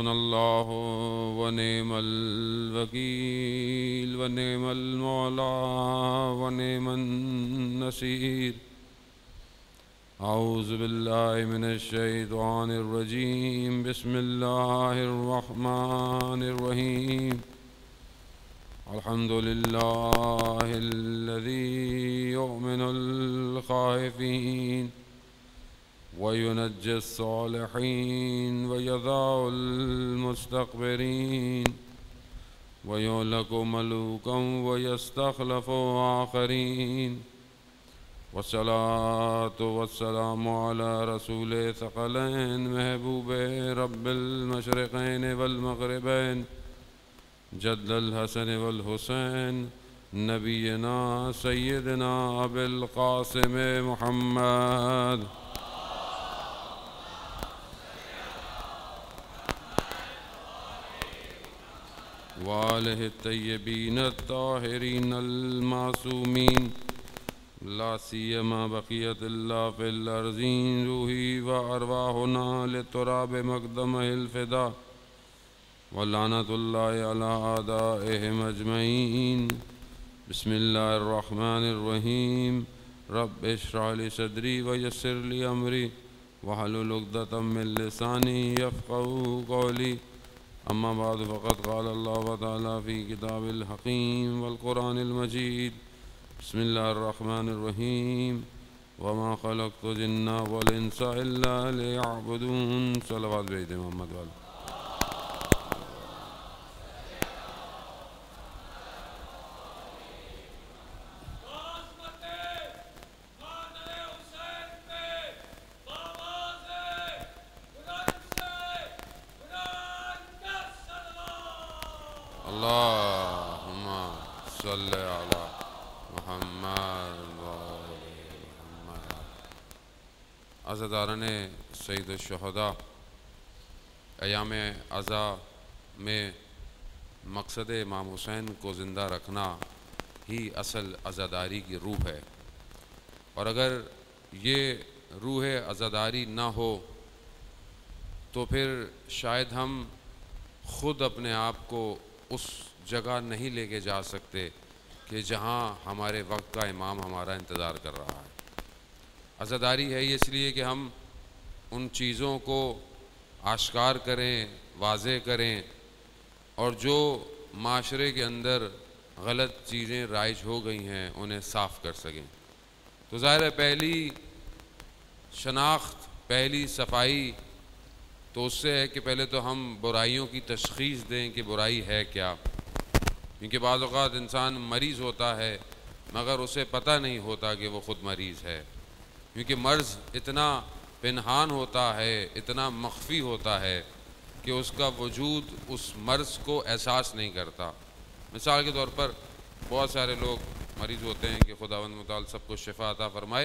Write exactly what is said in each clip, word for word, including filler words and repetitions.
حسبنا الله ونعم الوكيل ونعم المولى ونعم النصير. أعوذ بالله من الشيطان الرجيم. بسم الله الرحمن الرحيم. الحمد لله الذي يؤمن الخائفين وينجي الصالحين ويضع المستكبرين ويهلك ملوكا ويستخلف آخرين. والصلاة والسلام على رسول ثقلين محبوب رب المشرقين والمغربين جد الحسن والحسين نبينا سيدنا أبي القاسم محمد وآله الطيبين الطاهرين المعصومين لا سيما بقية الله في الأرضين. روحي وأرواحنا للتراب مقدمه الفداء ولعنة الله على أعدائهم أجمعين. بسم الله الرحمن الرحيم. رب اشرح لي صدري ويسر لي أمري واحلل عقدة من لساني يفقهوا قولي. أما بعد فقد قال الله تعالى في كتاب الحكيم والقرآن المجيد. بسم الله الرحمن الرحيم. وما خلقت الجن والإنس إلا ليعبدون. صلوات بيد محمد والے. اللهم صل على محمد محمد. عزاداران سید الشہداء، ایام عزا میں مقصد امام حسین کو زندہ رکھنا ہی اصل عزاداری کی روح ہے، اور اگر یہ روح عزاداری نہ ہو تو پھر شاید ہم خود اپنے آپ کو اس جگہ نہیں لے کے جا سکتے کہ جہاں ہمارے وقت کا امام ہمارا انتظار کر رہا ہے. عزاداری ہے یہ اس لیے کہ ہم ان چیزوں کو آشکار کریں، واضح کریں، اور جو معاشرے کے اندر غلط چیزیں رائج ہو گئی ہیں انہیں صاف کر سکیں. تو ظاہر ہے پہلی شناخت، پہلی صفائی تو اس سے ہے کہ پہلے تو ہم برائیوں کی تشخیص دیں کہ برائی ہے کیا، کیونکہ بعض اوقات انسان مریض ہوتا ہے مگر اسے پتہ نہیں ہوتا کہ وہ خود مریض ہے، کیونکہ مرض اتنا پنہان ہوتا ہے، اتنا مخفی ہوتا ہے کہ اس کا وجود اس مرض کو احساس نہیں کرتا. مثال کے طور پر بہت سارے لوگ مریض ہوتے ہیں کہ خداوند متعال سب کو شفا عطا فرمائے.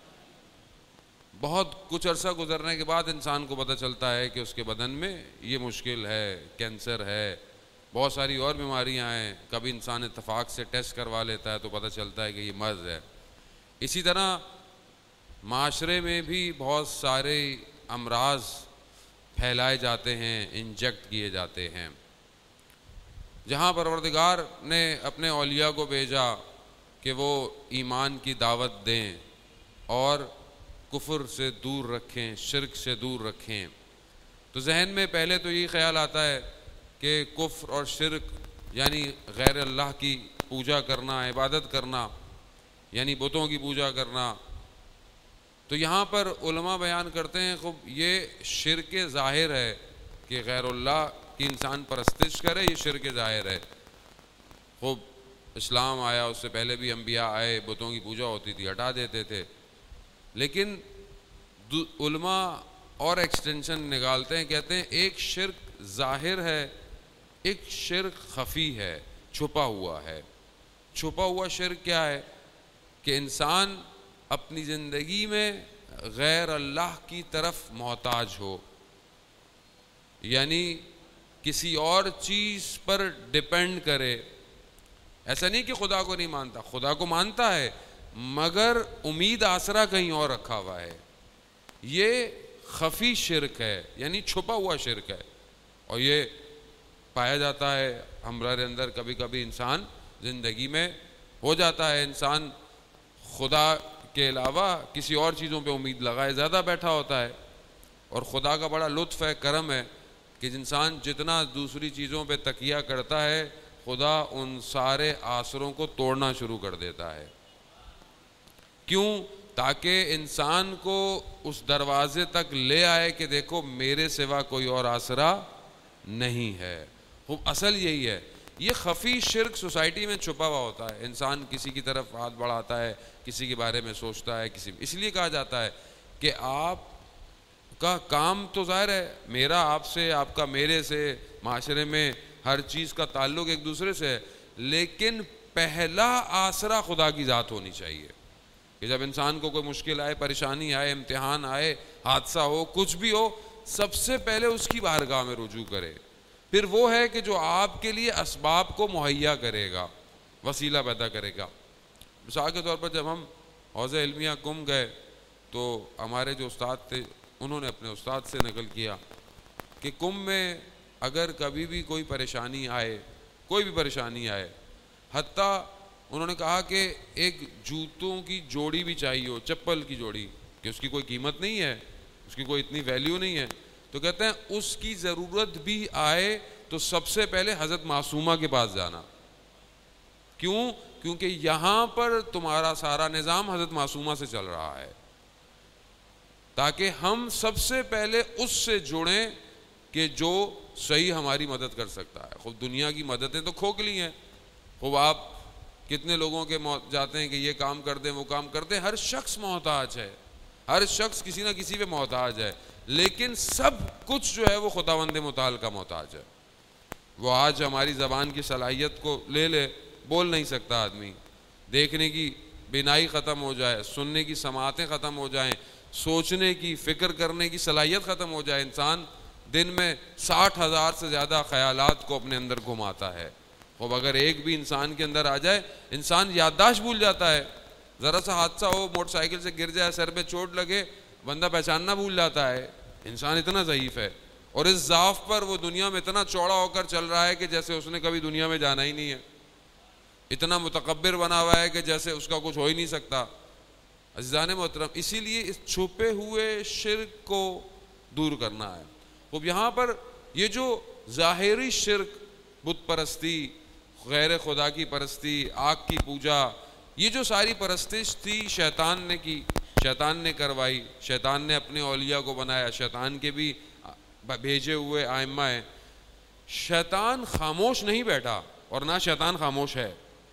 بہت کچھ عرصہ گزرنے کے بعد انسان کو پتہ چلتا ہے کہ اس کے بدن میں یہ مشکل ہے، کینسر ہے، بہت ساری اور بیماریاں ہیں. کبھی انسان اتفاق سے ٹیسٹ کروا لیتا ہے تو پتہ چلتا ہے کہ یہ مرض ہے. اسی طرح معاشرے میں بھی بہت سارے امراض پھیلائے جاتے ہیں، انجیکٹ کیے جاتے ہیں. جہاں پروردگار نے اپنے اولیاء کو بھیجا کہ وہ ایمان کی دعوت دیں اور کفر سے دور رکھیں، شرک سے دور رکھیں، تو ذہن میں پہلے تو یہی خیال آتا ہے کہ کفر اور شرک یعنی غیر اللہ کی پوجا کرنا، عبادت کرنا، یعنی بتوں کی پوجا کرنا. تو یہاں پر علماء بیان کرتے ہیں خوب یہ شرک ظاہر ہے کہ غیر اللہ کی انسان پرستش کرے، یہ شرک ظاہر ہے. خوب اسلام آیا، اس سے پہلے بھی انبیاء آئے، بتوں کی پوجا ہوتی تھی، ہٹا دیتے تھے. لیکن علماء اور ایکسٹینشن نکالتے ہیں، کہتے ہیں ایک شرک ظاہر ہے، ایک شرک خفی ہے، چھپا ہوا ہے. چھپا ہوا شرک کیا ہے؟ کہ انسان اپنی زندگی میں غیر اللہ کی طرف محتاج ہو، یعنی کسی اور چیز پر ڈیپینڈ کرے. ایسا نہیں کہ خدا کو نہیں مانتا، خدا کو مانتا ہے مگر امید آسرا کہیں اور رکھا ہوا ہے. یہ خفی شرک ہے، یعنی چھپا ہوا شرک ہے. اور یہ پایا جاتا ہے ہمارے اندر. کبھی کبھی انسان زندگی میں ہو جاتا ہے انسان خدا کے علاوہ کسی اور چیزوں پہ امید لگائے زیادہ بیٹھا ہوتا ہے, اور خدا کا بڑا لطف ہے, کرم ہے کہ انسان جتنا دوسری چیزوں پہ تکیہ کرتا ہے خدا ان سارے آسروں کو توڑنا شروع کر دیتا ہے. کیوں؟ تاکہ انسان کو اس دروازے تک لے آئے کہ دیکھو میرے سوا کوئی اور آسرا نہیں ہے. خوب اصل یہی ہے. یہ خفی شرک سوسائٹی میں چھپا ہوا ہوتا ہے. انسان کسی کی طرف ہاتھ بڑھاتا ہے, کسی کے بارے میں سوچتا ہے, کسی اس لیے کہا جاتا ہے کہ آپ کا کام تو ظاہر ہے میرا آپ سے, آپ کا میرے سے, معاشرے میں ہر چیز کا تعلق ایک دوسرے سے ہے, لیکن پہلا آسرا خدا کی ذات ہونی چاہیے. کہ جب انسان کو کوئی مشکل آئے, پریشانی آئے, امتحان آئے, حادثہ ہو, کچھ بھی ہو, سب سے پہلے اس کی بارگاہ میں رجوع کرے. پھر وہ ہے کہ جو آپ کے لیے اسباب کو مہیا کرے گا, وسیلہ پیدا کرے گا. مثال کے طور پر جب ہم حوض علمیہ کم گئے تو ہمارے جو استاد تھے انہوں نے اپنے استاد سے نقل کیا کہ کم میں اگر کبھی بھی کوئی پریشانی آئے, کوئی بھی پریشانی آئے, حتیٰ انہوں نے کہا کہ ایک جوتوں کی جوڑی بھی چاہیے ہو, چپل کی جوڑی, کہ اس کی کوئی قیمت نہیں ہے, اس کی کوئی اتنی ویلیو نہیں ہے, تو کہتے ہیں اس کی ضرورت بھی آئے تو سب سے پہلے حضرت معصومہ کے پاس جانا. کیوں؟ کیونکہ یہاں پر تمہارا سارا نظام حضرت معصومہ سے چل رہا ہے, تاکہ ہم سب سے پہلے اس سے جڑیں کہ جو صحیح ہماری مدد کر سکتا ہے. خوب دنیا کی مددیں تو کھوکھلی ہیں. خوب آپ کتنے لوگوں کے جاتے ہیں کہ یہ کام کر دیں, وہ کام کر دیں, ہر شخص محتاج ہے, ہر شخص کسی نہ کسی پہ محتاج ہے, لیکن سب کچھ جو ہے وہ خداوند متعال کا محتاج ہے. وہ آج ہماری زبان کی صلاحیت کو لے لے, بول نہیں سکتا آدمی, دیکھنے کی بینائی ختم ہو جائے, سننے کی سماعتیں ختم ہو جائیں, سوچنے کی, فکر کرنے کی صلاحیت ختم ہو جائے, انسان دن میں ساٹھ ہزار سے زیادہ خیالات کو اپنے اندر گھماتا ہے. اب اگر ایک بھی انسان کے اندر آ جائے, انسان یادداشت بھول جاتا ہے. ذرا سا حادثہ ہو, موٹر سائیکل سے گر جائے, سر پہ چوٹ لگے, بندہ پہچاننا بھول جاتا ہے. انسان اتنا ضعیف ہے, اور اس ضعف پر وہ دنیا میں اتنا چوڑا ہو کر چل رہا ہے کہ جیسے اس نے کبھی دنیا میں جانا ہی نہیں ہے. اتنا متکبر بنا ہوا ہے کہ جیسے اس کا کچھ ہو ہی نہیں سکتا. عزیزان محترم, اسی لیے اس چھپے ہوئے شرک کو دور کرنا ہے. اب یہاں پر یہ جو ظاہری شرک, بت پرستی, غیر خدا کی پرستی, آگ کی پوجا, یہ جو ساری پرستش تھی شیطان نے کی, شیطان نے کروائی, شیطان نے اپنے اولیاء کو بنایا, شیطان کے بھی بھیجے ہوئے ائمہ ہیں. شیطان خاموش نہیں بیٹھا, اور نہ شیطان خاموش ہے.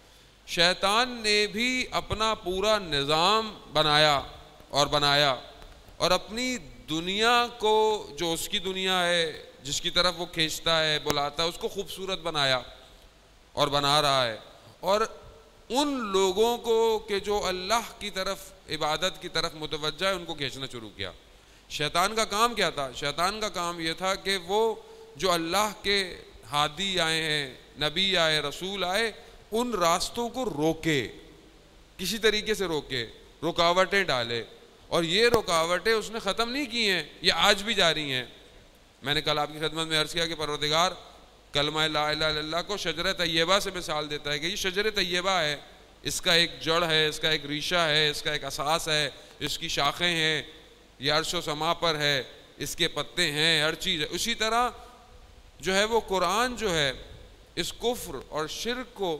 شیطان نے بھی اپنا پورا نظام بنایا اور بنایا, اور اپنی دنیا کو, جو اس کی دنیا ہے, جس کی طرف وہ کھینچتا ہے, بلاتا ہے, اس کو خوبصورت بنایا اور بنا رہا ہے. اور ان لوگوں کو کہ جو اللہ کی طرف, عبادت کی طرف متوجہ ہے, ان کو کھینچنا شروع کیا. شیطان کا کام کیا تھا؟ شیطان کا کام یہ تھا کہ وہ جو اللہ کے ہادی آئے ہیں, نبی آئے, رسول آئے, ان راستوں کو روکے, کسی طریقے سے روکے, رکاوٹیں ڈالے. اور یہ رکاوٹیں اس نے ختم نہیں کی ہیں, یہ آج بھی جاری ہیں. میں نے کل آپ کی خدمت میں عرض کیا کہ پروردگار کلمہ لا الہ الا اللہ کو شجرہ طیبہ سے مثال دیتا ہے کہ یہ شجرہ طیبہ ہے, اس کا ایک جڑ ہے, اس کا ایک ریشہ ہے, اس کا ایک اساس ہے, اس کی شاخیں ہیں, یہ عرش و سما پر ہے, اس کے پتے ہیں, ہر چیز ہے. اسی طرح جو ہے وہ قرآن جو ہے اس کفر اور شرک کو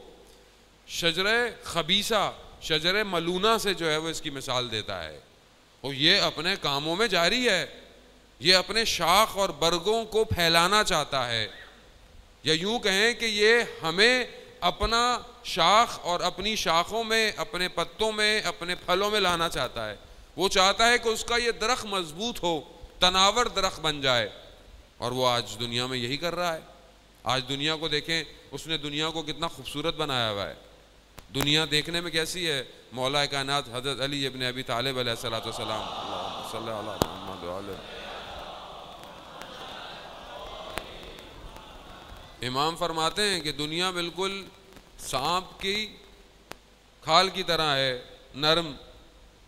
شجرہ خبیثہ, شجرہ ملونہ سے جو ہے وہ اس کی مثال دیتا ہے. اور یہ اپنے کاموں میں جاری ہے, یہ اپنے شاخ اور برگوں کو پھیلانا چاہتا ہے, یا یوں کہیں کہ یہ ہمیں اپنا شاخ اور اپنی شاخوں میں, اپنے پتوں میں, اپنے پھلوں میں لانا چاہتا ہے. وہ چاہتا ہے کہ اس کا یہ درخت مضبوط ہو, تناور درخت بن جائے. اور وہ آج دنیا میں یہی کر رہا ہے. آج دنیا کو دیکھیں, اس نے دنیا کو کتنا خوبصورت بنایا ہوا ہے. دنیا دیکھنے میں کیسی ہے؟ مولا کائنات حضرت علی ابن ابی طالب علیہ الصلوۃ والسلام, اللہم صلی علی محمد وعلی. امام فرماتے ہیں کہ دنیا بالکل سانپ کی کھال کی طرح ہے, نرم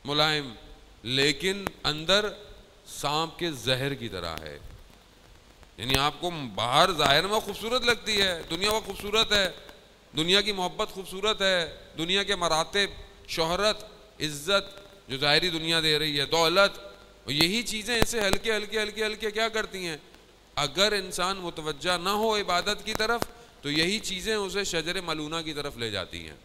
ملائم, لیکن اندر سانپ کے زہر کی طرح ہے. یعنی آپ کو باہر ظاہر میں خوبصورت لگتی ہے، دنیا وہ خوبصورت ہے، دنیا کی محبت خوبصورت ہے، دنیا کے مراتب، شہرت، عزت جو ظاہری دنیا دے رہی ہے، دولت، یہی چیزیں ایسے ہلکے ہلکے ہلکے ہلکے کیا کرتی ہیں؟ اگر انسان متوجہ نہ ہو عبادت کی طرف تو یہی چیزیں اسے شجر ملونہ کی طرف لے جاتی ہیں۔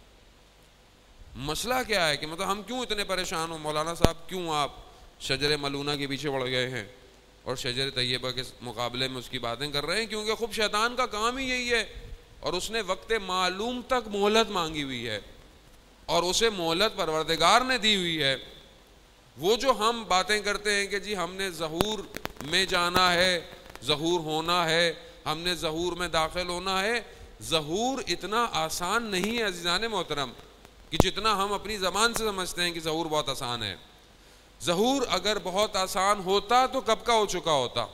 مسئلہ کیا ہے کہ مطلب ہم کیوں اتنے پریشان ہوں مولانا صاحب، کیوں آپ شجر ملونہ کے پیچھے پڑ گئے ہیں اور شجر طیبہ کے مقابلے میں اس کی باتیں کر رہے ہیں؟ کیونکہ خوب شیطان کا کام ہی یہی ہے، اور اس نے وقت معلوم تک مہلت مانگی ہوئی ہے، اور اسے مہلت پروردگار نے دی ہوئی ہے۔ وہ جو ہم باتیں کرتے ہیں کہ جی ہم نے ظہور میں جانا ہے، ظہور ہونا ہے، ہم نے ظہور میں داخل ہونا ہے، ظہور اتنا آسان نہیں ہے عزیزان محترم کہ جتنا ہم اپنی زبان سے سمجھتے ہیں کہ ظہور بہت آسان ہے۔ ظہور اگر بہت آسان ہوتا تو کب کا ہو چکا ہوتا،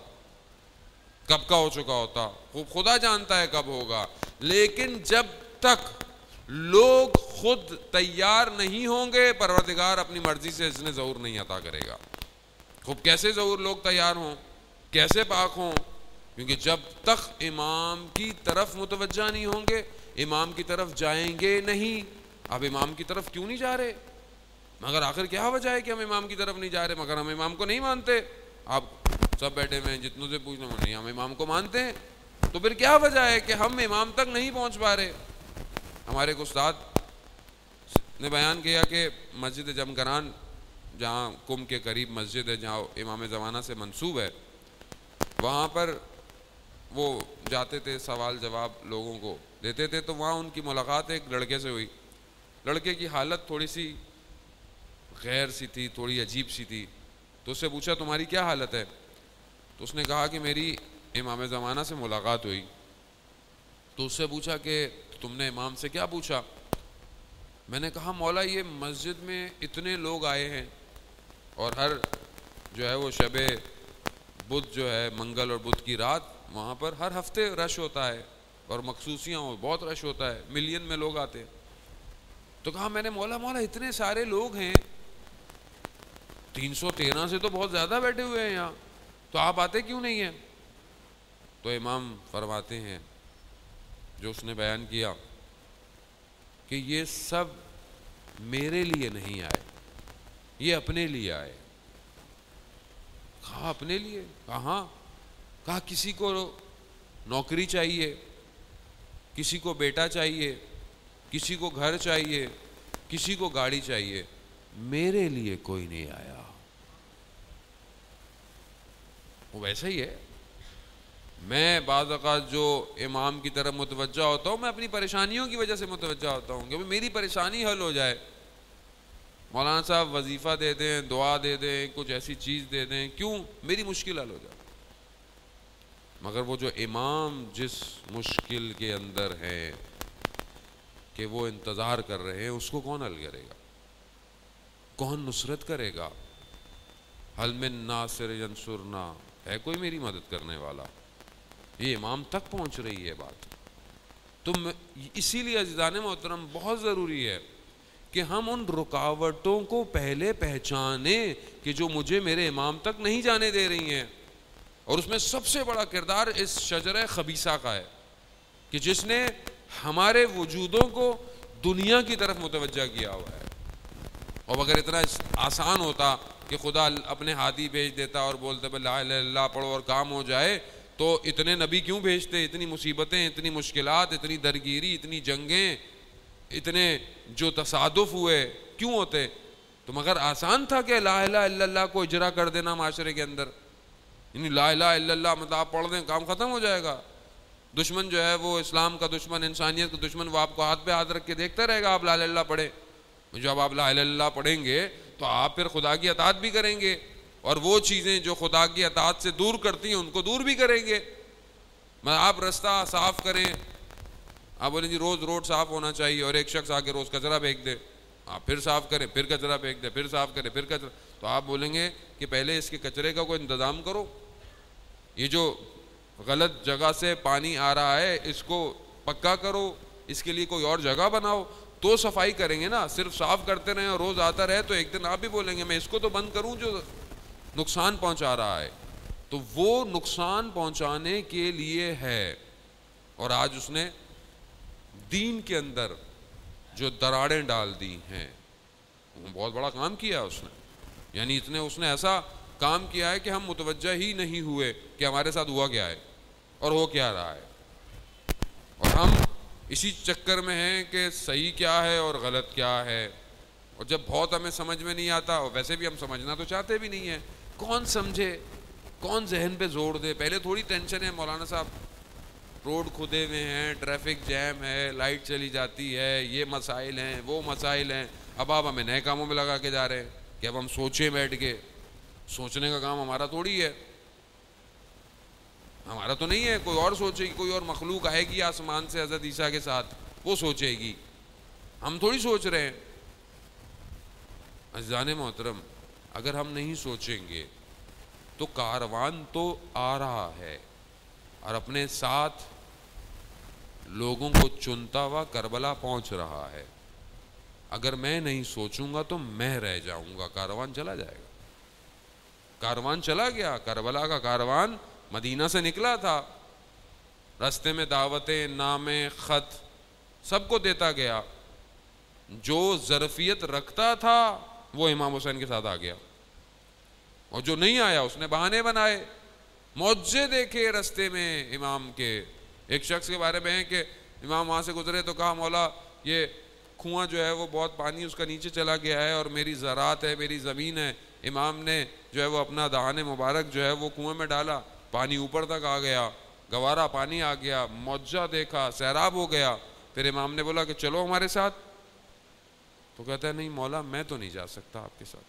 کب کا ہو چکا ہوتا، خدا جانتا ہے کب ہوگا۔ لیکن جب تک لوگ خود تیار نہیں ہوں گے پروردگار اپنی مرضی سے اس نے ظہور نہیں عطا کرے گا۔ خوب کیسے ظہور لوگ تیار ہوں، کیسے پاک ہوں؟ کیونکہ جب تک امام کی طرف متوجہ نہیں ہوں گے، امام کی طرف جائیں گے نہیں۔ اب امام کی طرف کیوں نہیں جا رہے؟ مگر آخر کیا وجہ ہے کہ ہم امام کی طرف نہیں جا رہے؟ مگر ہم امام کو نہیں مانتے۔ آپ سب بیٹھے ہوئے ہیں، جتنوں سے پوچھنا نہیں ہم امام کو مانتے ہیں، تو پھر کیا وجہ ہے کہ ہم امام تک نہیں پہنچ پا رہے؟ ہمارے ایک استاد نے بیان کیا کہ مسجد جمگران جہاں کم کے قریب مسجد ہے، جہاں امام زمانہ سے منسوب ہے، وہاں پر وہ جاتے تھے، سوال جواب لوگوں کو دیتے تھے، تو وہاں ان کی ملاقات ایک لڑکے سے ہوئی۔ لڑکے کی حالت تھوڑی سی غیر سی تھی، تھوڑی عجیب سی تھی، تو اس سے پوچھا تمہاری کیا حالت ہے؟ تو اس نے کہا کہ میری امام زمانہ سے ملاقات ہوئی۔ تو اس سے پوچھا کہ تم نے امام سے کیا پوچھا؟ میں نے کہا مولا یہ مسجد میں اتنے لوگ آئے ہیں، اور ہر جو ہے وہ شب بدھ جو ہے منگل اور بدھ کی رات وہاں پر ہر ہفتے رش ہوتا ہے، اور مخصوصیاں ہو بہت رش ہوتا ہے، ملین میں لوگ آتے ہیں۔ تو کہا میں نے مولا مولا اتنے سارے لوگ ہیں، تین سو تیرہ سے تو بہت زیادہ بیٹھے ہوئے ہیں یہاں، تو آپ آتے کیوں نہیں ہیں؟ تو امام فرماتے ہیں جو اس نے بیان کیا کہ یہ سب میرے لیے نہیں آئے، یہ اپنے لیے آئے۔ کہا اپنے لیے؟ کہاں؟ کہا کسی کو نوکری چاہیے، کسی کو بیٹا چاہیے، کسی کو گھر چاہیے، کسی کو گاڑی چاہیے، میرے لیے کوئی نہیں آیا۔ وہ ویسا ہی ہے، میں بعض اوقات جو امام کی طرف متوجہ ہوتا ہوں میں اپنی پریشانیوں کی وجہ سے متوجہ ہوتا ہوں کہ میری پریشانی حل ہو جائے۔ مولانا صاحب وظیفہ دے دیں، دعا دے دیں، کچھ ایسی چیز دے دیں، کیوں؟ میری مشکل حل ہو جائے۔ مگر وہ جو امام جس مشکل کے اندر ہے کہ وہ انتظار کر رہے ہیں، اس کو کون حل کرے گا؟ کون نصرت کرے گا؟ حل من ناصر ینصرنا، ہے کوئی میری مدد کرنے والا؟ یہ امام تک پہنچ رہی ہے بات۔ تم اسی لیے عزیزان محترم بہت ضروری ہے کہ ہم ان رکاوٹوں کو پہلے پہچانیں کہ جو مجھے میرے امام تک نہیں جانے دے رہی ہیں، اور اس میں سب سے بڑا کردار اس شجرہ خبیثہ کا ہے کہ جس نے ہمارے وجودوں کو دنیا کی طرف متوجہ کیا ہوا ہے۔ اور اگر اتنا آسان ہوتا کہ خدا اپنے ہادی بھیج دیتا اور بولتے لا الہ الا اللہ پڑھو اور کام ہو جائے، تو اتنے نبی کیوں بھیجتے؟ اتنی مصیبتیں، اتنی مشکلات، اتنی درگیری، اتنی جنگیں، اتنے جو تصادف ہوئے کیوں ہوتے؟ تو مگر آسان تھا کہ لا الہ الا اللہ کو اجرا کر دینا معاشرے کے اندر، یعنی لا الہ الا اللہ مطلب آپ پڑھ دیں کام ختم ہو جائے گا۔ دشمن جو ہے وہ اسلام کا دشمن، انسانیت کا دشمن، وہ آپ کو ہاتھ پہ ہاتھ رکھ کے دیکھتا رہے گا آپ لا الہ الا اللہ پڑھیں۔ جب آپ لا الہ الا اللہ پڑھیں گے تو آپ پھر خدا کی اطاعت بھی کریں گے، اور وہ چیزیں جو خدا کی اطاعت سے دور کرتی ہیں ان کو دور بھی کریں گے۔ میں آپ رستہ صاف کریں، آپ بولیں جی روز روڈ صاف ہونا چاہیے، اور ایک شخص آ کے روز کچرا پھینک دے، آپ پھر صاف کریں، پھر کچرا پھینک دے، پھر صاف کریں، پھر کچرا، تو آپ بولیں گے کہ پہلے اس کے کچرے کا کوئی انتظام کرو، یہ جو غلط جگہ سے پانی آ رہا ہے اس کو پکا کرو، اس کے لیے کوئی اور جگہ بناؤ، تو صفائی کریں گے نا۔ صرف صاف کرتے رہیں اور روز آتا رہے تو ایک دن آپ بھی بولیں گے میں اس کو تو بند کروں جو نقصان پہنچا رہا ہے۔ تو وہ نقصان پہنچانے کے لیے ہے. اور آج اس نے دین کے اندر جو دراڑیں ڈال دی ہیں, بہت بڑا کام کیا اس نے. یعنی اتنے اس نے ایسا کام کیا ہے کہ ہم متوجہ ہی نہیں ہوئے کہ ہمارے ساتھ ہوا کیا ہے اور ہو کیا رہا ہے. اور ہم اسی چکر میں ہیں کہ صحیح کیا ہے اور غلط کیا ہے. اور جب بہت ہمیں سمجھ میں نہیں آتا, اور ویسے بھی ہم سمجھنا تو چاہتے بھی نہیں ہیں, کون سمجھے, کون ذہن پہ زور دے. پہلے تھوڑی ٹینشن ہے مولانا صاحب, روڈ کھدے ہوئے ہیں, ٹریفک جیم ہے, لائٹ چلی جاتی ہے, یہ مسائل ہیں, وہ مسائل ہیں. اب آپ ہمیں نئے کاموں میں لگا کے جا رہے ہیں کہ اب ہم سوچیں بیٹھ کے. سوچنے کا کام ہمارا تھوڑی ہے, ہمارا تو نہیں ہے. کوئی اور سوچے گی, کوئی اور مخلوق آئے گی آسمان سے حضرت عیسیٰ کے ساتھ, وہ سوچے گی, ہم تھوڑی سوچ رہے ہیں. عزیزان محترم, اگر ہم نہیں سوچیں گے تو کاروان تو آ رہا ہے اور اپنے ساتھ لوگوں کو چنتا ہوا کربلا پہنچ رہا ہے. اگر میں نہیں سوچوں گا تو میں رہ جاؤں گا, کاروان چلا جائے گا. کاروان چلا گیا, کربلا کا کاروان مدینہ سے نکلا تھا, راستے میں دعوتیں, نامے, خط سب کو دیتا گیا. جو ظرفیت رکھتا تھا وہ امام حسین کے ساتھ آ گیا, اور جو نہیں آیا اس نے بہانے بنائے, معجزے دیکھے رستے میں امام کے. ایک شخص کے بارے میں ہے کہ امام وہاں سے گزرے تو کہا مولا یہ کنواں جو ہے وہ بہت پانی اس کا نیچے چلا گیا ہے اور میری زراعت ہے, میری زمین ہے. امام نے جو ہے وہ اپنا دہان مبارک جو ہے وہ کنویں میں ڈالا, پانی اوپر تک آ گیا, گوارا پانی آ گیا, معجزہ دیکھا, سیراب ہو گیا. پھر امام نے بولا کہ چلو ہمارے ساتھ, تو کہتا ہے نہیں مولا میں تو نہیں جا سکتا آپ کے ساتھ.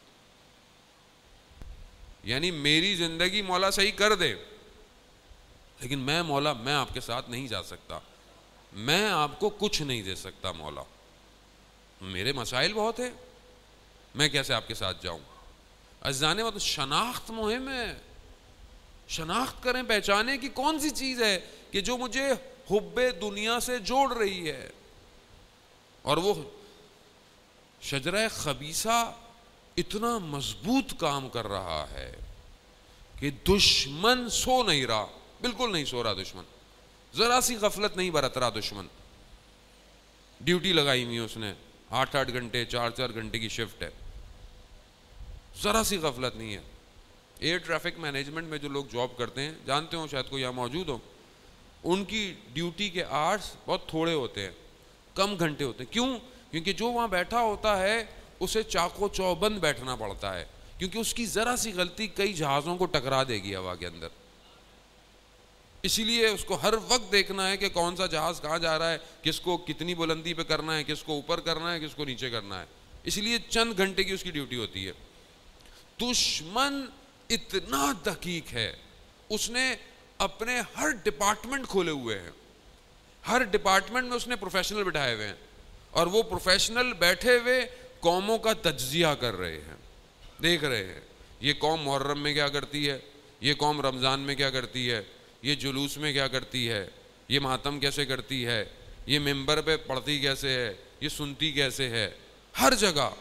یعنی میری زندگی مولا صحیح کر دے, لیکن میں مولا میں آپ کے ساتھ نہیں جا سکتا, میں آپ کو کچھ نہیں دے سکتا مولا, میرے مسائل بہت ہیں, میں کیسے آپ کے ساتھ جاؤں. عزیزانے وہ تو شناخت مہم ہے, شناخت کریں, پہچانے کی کون سی چیز ہے کہ جو مجھے حب دنیا سے جوڑ رہی ہے. اور وہ شجرہ خبیثہ اتنا مضبوط کام کر رہا ہے کہ دشمن سو نہیں رہا, بالکل نہیں سو رہا دشمن, ذرا سی غفلت نہیں برت رہا دشمن. ڈیوٹی لگائی ہوئی اس نے, آٹھ آٹھ گھنٹے چار چار گھنٹے کی شفٹ ہے, ذرا سی غفلت نہیں ہے. ایئر ٹریفک مینجمنٹ میں جو لوگ جاب کرتے ہیں جانتے ہوں, شاید کوئی یہاں موجود ہو, ان کی ڈیوٹی کے آورس بہت تھوڑے ہوتے ہیں, کم گھنٹے ہوتے ہیں. کیوں؟ کیونکہ جو وہاں بیٹھا ہوتا ہے اسے چاقو چوبند بیٹھنا پڑتا ہے, کیونکہ اس کی ذرا سی غلطی کئی جہازوں کو ٹکرا دے گی ہوا کے اندر. اسی لیے اس کو ہر وقت دیکھنا ہے کہ کون سا جہاز کہاں جا رہا ہے, کس کو کتنی بلندی پہ کرنا ہے, کس کو اوپر کرنا ہے, کس کو نیچے کرنا ہے. اس لیے چند گھنٹے کی اس کی ڈیوٹی ہوتی ہے. دشمن اتنا دقیق ہے, اس نے اپنے ہر ڈپارٹمنٹ کھولے ہوئے ہیں, ہر ڈپارٹمنٹ میں اس نے پروفیشنل بٹھائے ہوئے ہیں, اور وہ پروفیشنل بیٹھے ہوئے قوموں کا تجزیہ کر رہے ہیں, دیکھ رہے ہیں یہ قوم محرم میں کیا کرتی ہے, یہ قوم رمضان میں کیا کرتی ہے, یہ جلوس میں کیا کرتی ہے, یہ ماتم کیسے کرتی ہے, یہ ممبر پہ پڑھتی کیسے ہے, یہ سنتی کیسے ہے, ہر جگہ.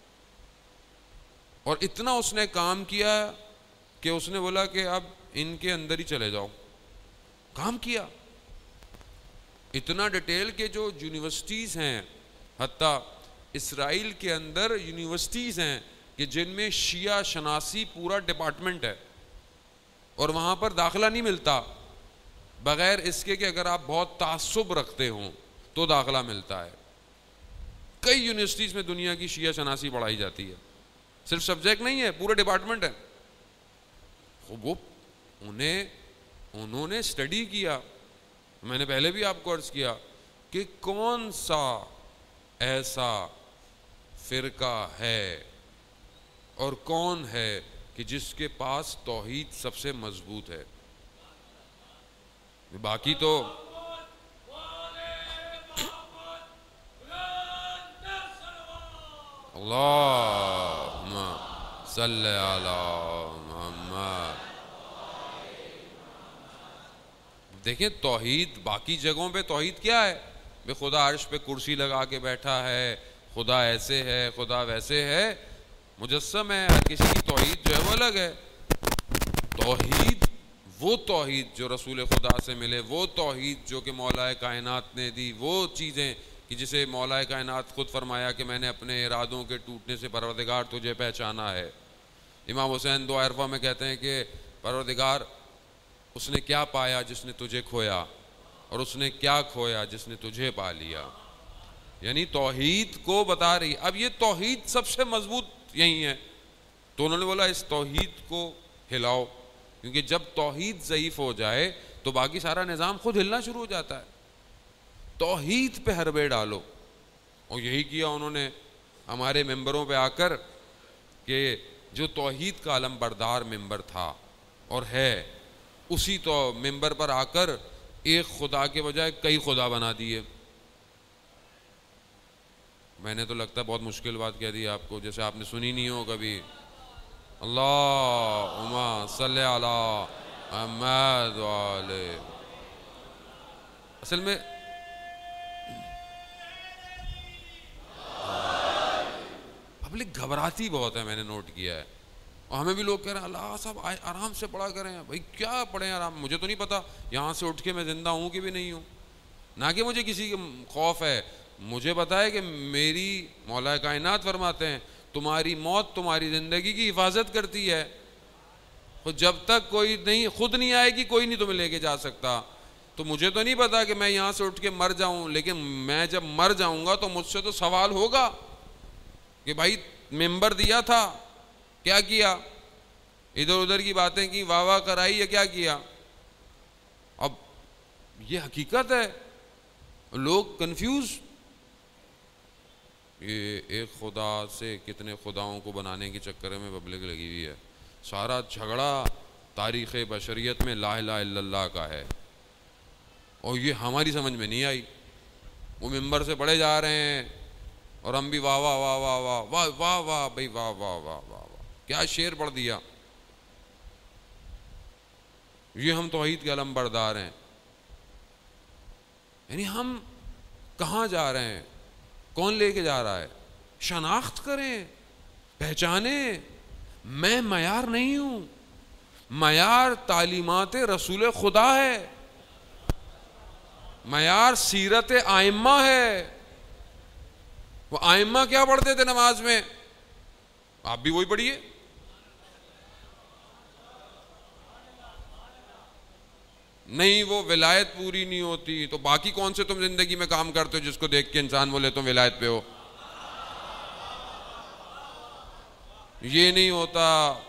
اور اتنا اس نے کام کیا کہ اس نے بولا کہ اب ان کے اندر ہی چلے جاؤ. کام کیا اتنا ڈیٹیل کہ جو یونیورسٹیز ہیں, حتیٰ اسرائیل کے اندر یونیورسٹیز ہیں کہ جن میں شیعہ شناسی پورا ڈپارٹمنٹ ہے, اور وہاں پر داخلہ نہیں ملتا بغیر اس کے کہ اگر آپ بہت تعصب رکھتے ہوں تو داخلہ ملتا ہے. کئی یونیورسٹیز میں دنیا کی شیعہ شناسی پڑھائی جاتی ہے, صرف سبجیکٹ نہیں ہے, پورے ڈپارٹمنٹ ہے. وہ انہیں انہوں نے اسٹڈی کیا, میں نے پہلے بھی آپ کو عرض کیا کہ کون سا ایسا فرقہ ہے اور کون ہے کہ جس کے پاس توحید سب سے مضبوط ہے. باقی تو اللہم صلی علی محمد. دیکھیں توحید باقی جگہوں پہ توحید کیا ہے, بے خدا عرش پہ کرسی لگا کے بیٹھا ہے, خدا ایسے ہے, خدا ویسے ہے, مجسم ہے, ہر کسی کی توحید جو ہے وہ الگ ہے. توحید وہ توحید جو رسول خدا سے ملے، وہ توحید جو کہ مولا کائنات نے دی، وہ چیزیں کہ جسے مولا کائنات خود فرمایا کہ میں نے اپنے ارادوں کے ٹوٹنے سے پروردگار تجھے پہچانا ہے۔ امام حسین دو عرفہ میں کہتے ہیں کہ پروردگار اس نے کیا پایا جس نے تجھے کھویا، اور اس نے کیا کھویا جس نے تجھے پا لیا۔ یعنی توحید کو بتا رہی۔ اب یہ توحید سب سے مضبوط یہی ہے، تو انہوں نے بولا اس توحید کو ہلاؤ، کیونکہ جب توحید ضعیف ہو جائے تو باقی سارا نظام خود ہلنا شروع ہو جاتا ہے۔ توحید پہ حربے ڈالو، اور یہی کیا انہوں نے ہمارے ممبروں پہ آ کر، کہ جو توحید کا علم بردار ممبر تھا اور ہے، اسی تو ممبر پر آ کر ایک خدا کے بجائے کئی خدا بنا دیے۔ میں نے تو لگتا ہے بہت مشکل بات کہہ دی آپ کو، جیسے آپ نے سنی نہیں ہو کبھی۔ اللہم صلی علی محمد وعلی۔ اصل میں پبلک گھبراتی بہت ہے، میں نے نوٹ کیا ہے، اور ہمیں بھی لوگ کہہ رہے ہیں اللہ صاحب آرام سے پڑھا کریں۔ بھائی کیا پڑھیں آرام؟ مجھے تو نہیں پتا یہاں سے اٹھ کے میں زندہ ہوں کہ بھی نہیں ہوں، نہ کہ مجھے کسی کا خوف ہے، مجھے پتا ہے کہ میری مولا کائنات فرماتے ہیں تمہاری موت تمہاری زندگی کی حفاظت کرتی ہے، خود جب تک کوئی نہیں خود نہیں آئے گی کوئی نہیں تمہیں لے کے جا سکتا۔ تو مجھے تو نہیں پتا کہ میں یہاں سے اٹھ کے مر جاؤں، لیکن میں جب مر جاؤں گا تو مجھ سے تو سوال ہوگا کہ بھائی ممبر دیا تھا کیا کیا، ادھر ادھر کی باتیں کی، واہ واہ کرائی، یا کیا کیا؟ اب یہ حقیقت ہے، لوگ کنفیوز، یہ ایک خدا سے کتنے خداؤں کو بنانے کے چکر میں پبلک لگی ہوئی ہے۔ سارا جھگڑا تاریخ بشریت میں لا الہ الا اللہ کا ہے، اور یہ ہماری سمجھ میں نہیں آئی۔ وہ ممبر سے پڑھے جا رہے ہیں اور ہم بھی واہ واہ واہ واہ واہ واہ واہ واہ بھائی واہ واہ واہ واہ واہ، کیا شعر پڑھ دیا۔ یہ ہم توحید کے علم بردار ہیں، یعنی ہم کہاں جا رہے ہیں، کون لے کے جا رہا ہے؟ شناخت کریں، پہچانیں۔ میں معیار نہیں ہوں، معیار تعلیمات رسول خدا ہے، معیار سیرت آئمہ ہے۔ وہ آئمہ کیا پڑھتے تھے نماز میں؟ آپ بھی وہی پڑھیے۔ نہیں وہ ولایت پوری نہیں ہوتی، تو باقی کون سے تم زندگی میں کام کرتے ہو جس کو دیکھ کے انسان بولے تم ولایت پہ ہو؟ یہ نہیں ہوتا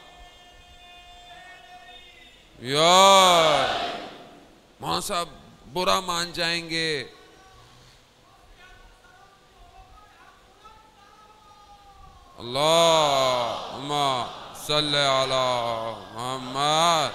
یار، وہاں صاحب برا مان جائیں گے۔ اللہم صلی علی محمد۔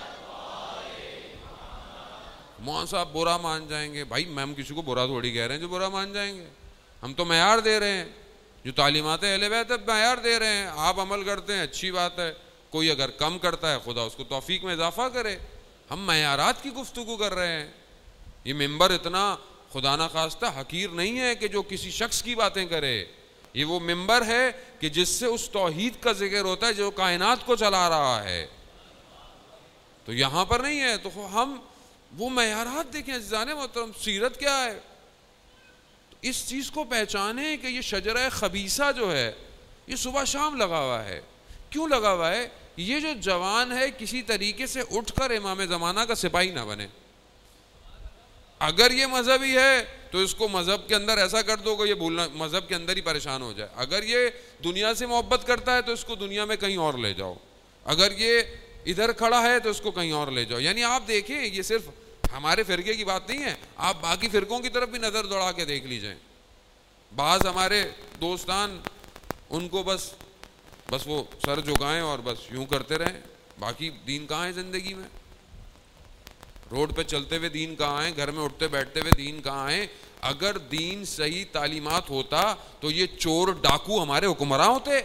مولانا صاحب برا مان جائیں گے، بھائی میں ہم کسی کو برا تھوڑی کہہ رہے ہیں جو برا مان جائیں گے، ہم تو معیار دے رہے ہیں، جو تعلیمات اہل بیت معیار دے رہے ہیں، آپ عمل کرتے ہیں اچھی بات ہے، کوئی اگر کم کرتا ہے خدا اس کو توفیق میں اضافہ کرے، ہم معیارات کی گفتگو کر رہے ہیں۔ یہ ممبر اتنا خدا نہ خواستہ حقیر نہیں ہے کہ جو کسی شخص کی باتیں کرے، یہ وہ ممبر ہے کہ جس سے اس توحید کا ذکر ہوتا ہے جو کائنات کو چلا رہا ہے، تو یہاں پر نہیں ہے۔ تو ہم وہ معیارات دیکھیں عزیزان محترم، سیرت کیا ہے، اس چیز کو پہچانیں کہ یہ شجرہ خبیثہ جو ہے یہ صبح شام لگا ہوا ہے۔ کیوں لگا ہوا ہے؟ یہ جو جوان ہے کسی طریقے سے اٹھ کر امام زمانہ کا سپاہی نہ بنے۔ اگر یہ مذہبی ہے تو اس کو مذہب کے اندر ایسا کر دو کہ یہ بھولنا مذہب کے اندر ہی پریشان ہو جائے، اگر یہ دنیا سے محبت کرتا ہے تو اس کو دنیا میں کہیں اور لے جاؤ، اگر یہ ادھر کھڑا ہے تو اس کو کہیں اور لے جاؤ۔ یعنی آپ دیکھیں یہ صرف ہمارے فرقے کی بات نہیں ہے، آپ باقی فرقوں کی طرف بھی نظر دوڑا کے دیکھ لیجئے۔ بعض ہمارے دوستان ان کو بس بس وہ سر جھکائیں اور بس یوں کرتے رہیں، باقی دین کہاں ہے زندگی میں؟ روڈ پہ چلتے ہوئے دین کہاں ہے؟ گھر میں اٹھتے بیٹھتے ہوئے دین کہاں ہے؟ اگر دین صحیح تعلیمات ہوتا تو یہ چور ڈاکو ہمارے حکمراں ہوتے۔